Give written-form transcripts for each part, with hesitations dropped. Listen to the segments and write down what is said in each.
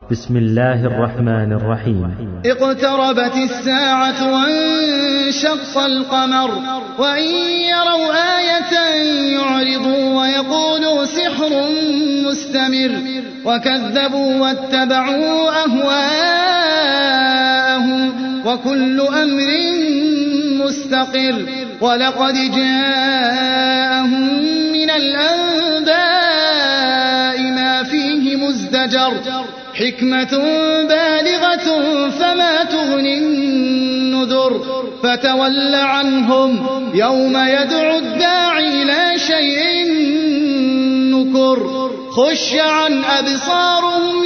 بسم الله الرحمن الرحيم. اقتربت الساعة وانشق القمر وإن يروا آية يعرضوا ويقولوا سحر مستمر وكذبوا واتبعوا أهواءهم وكل أمر مستقر ولقد جاءهم من الأنباء ما فيه مزدجر حكمة بالغة فما تغني النذر فتول عنهم يوم يدعو الداعي إلى شيء نكر خش عن أبصارهم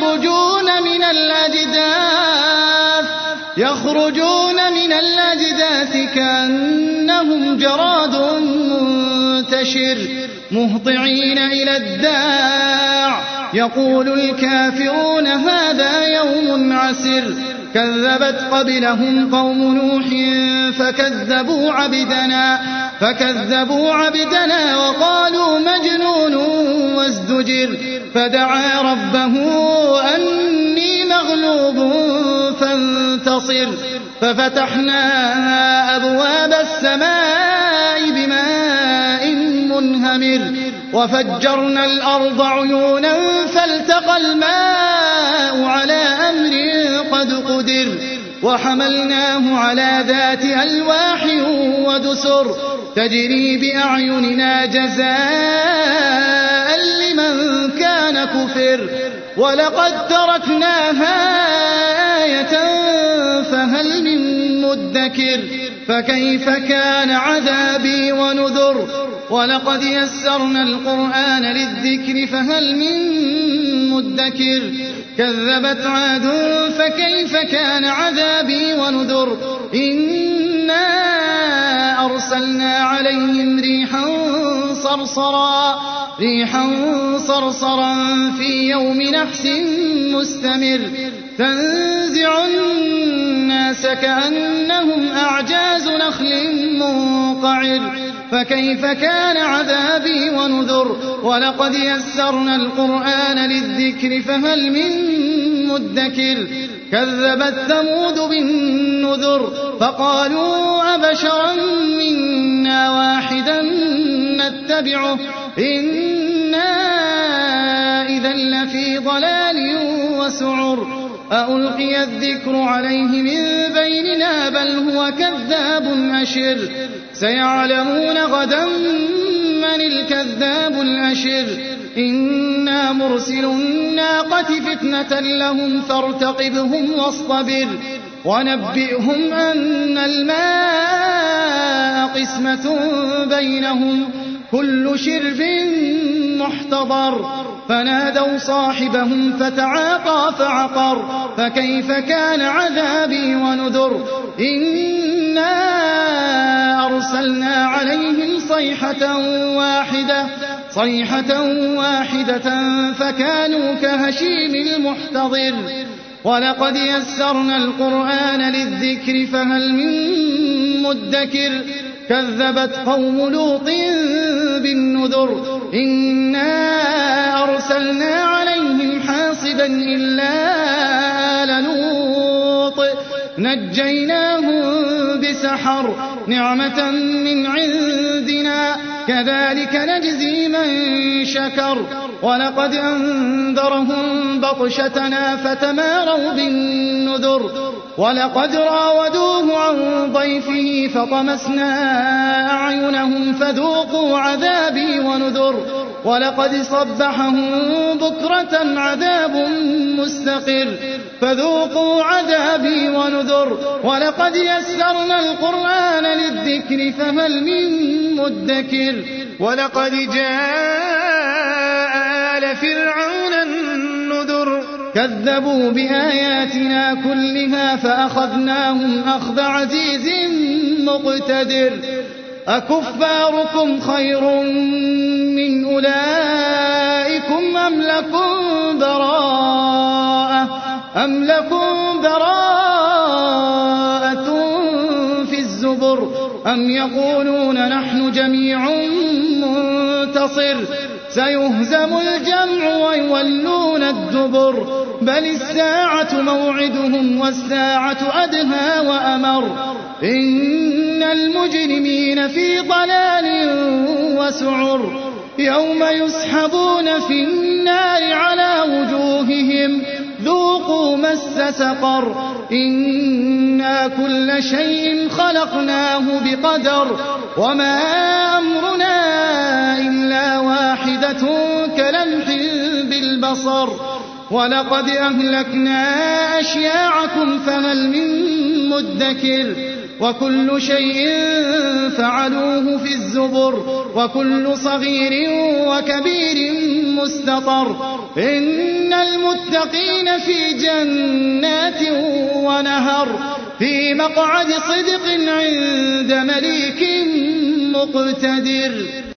يخرجون من الأجداث كأنهم جراد منتشر مهطعين إلى الداع يقول الكافرون هذا يوم عسر كذبت قبلهم قوم نوح فكذبوا عبدنا وقالوا مجنون وازدجر فدعا ربه أني مغلوب فانتصر ففتحنا أبواب السماء بماء منهمر وفجرنا الأرض عيونا فالتقى الماء على أمر قد قدر وحملناه على ذات ألواح ودسر تجري بأعيننا جزاء لمن كان كفر ولقد تركناها آية فهل من مدكر فكيف كان عذابي ونذر ولقد يسرنا القرآن للذكر فهل من مدكر كذبت عاد فكيف كان عذابي ونذر إنا أرسلنا عليهم ريحا صرصرا في يوم نحس مستمر تنزع الناس كأنهم أعجاز نخل منقعر فكيف كان عذابي ونذر ولقد يسرنا القرآن للذكر فهل من مدكر كذبت ثمود بالنذر فقالوا أبشرا منا واحدا نتبعه إنا إذا لفي ضلال وسعر ألقي الذكر عليه من بيننا بل هو كذاب أشر سيعلمون غدا من الكذاب الأشر إنا مرسل الناقة فتنة لهم فارتقبهم واصطبر ونبئهم أن الماء قسمة بينهم كل شرب محتضر فنادوا صاحبهم فتعاطى فعقر فكيف كان عذابي ونذر إنا أرسلنا عليهم صيحة واحدة فكانوا كهشيم المحتضر ولقد يسرنا القرآن للذكر فهل من مدكر كذبت قوم لوط بالنذر إنا أرسلنا عليهم حاصبا إلا آل لوط نجيناهم بسحر نعمة من عندنا كذلك نجزي من شكر ولقد أنذرهم بطشتنا فتماروا بالنذر ولقد راودوه عن ضيفه فطمسنا أعينهم فذوقوا عذابي ونذر ولقد صبحهم بكرة عذاب مستقر فذوقوا عذابي ونذر ولقد يسرنا القرآن للذكر فهل من مدكر ولقد جاء آل فرعون النذر كذبوا بآياتنا كلها فأخذناهم أخذ عزيز مقتدر أكفاركم خير من أولئكم أم لكم براءة في الزبر أم يقولون نحن جميع منتصر سيهزم الجمع ويولون الدبر بل الساعة موعدهم والساعة أدهى وأمر إن المجرمين في ضلال وسعر يوم يسحبون في النار على وجوههم ذوقوا مس سقر إنا كل شيء خلقناه بقدر وما أمرنا إلا واحدة كلمح بالبصر ولقد أهلكنا أشياعكم فهل من مدكر وكل شيء فعلوه في الزبر وكل صغير وكبير مستطر إن المتقين في جنات ونهر في مقعد صدق عند مليك مقتدر.